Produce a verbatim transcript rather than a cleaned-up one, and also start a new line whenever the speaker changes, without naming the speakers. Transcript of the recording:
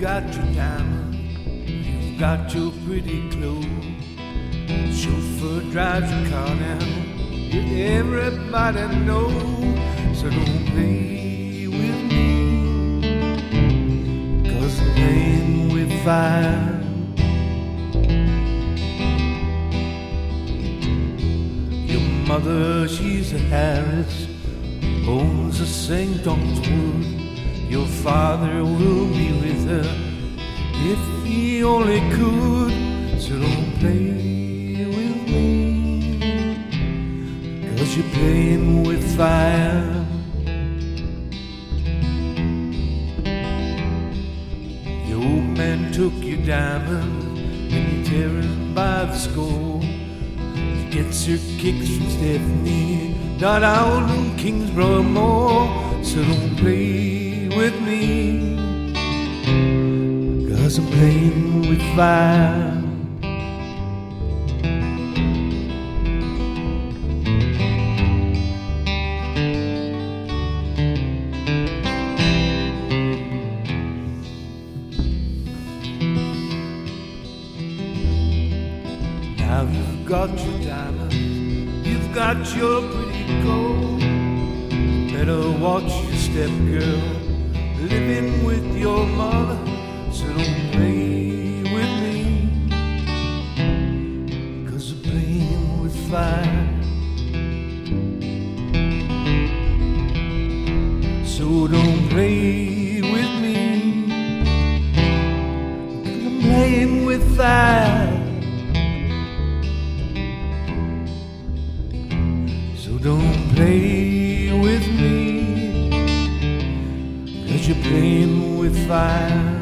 got your diamond, you've got your pretty clothes. Chauffeur drives your car now, everybody knows. So don't play with me, 'cause I'm playing with fire. Your mother, she's a Harris, owns a Saint John's Wood. Your father will be with her if he only could. So don't play with me, 'cause you're playing with fire. Your old man took your diamond and he tears it by the score. He gets her kicks from Stephanie, not out in Kingsborough Moor. So don't play with me, 'cause I'm playing with fire. Now you've got your diamonds, you've got your pretty gold. Better watch your step, girl, living with your mother. So don't play with me, 'cause I'm playing with fire. So don't play with me, 'cause I'm playing with fire. So don't play with me, 'cause you're playing with fire.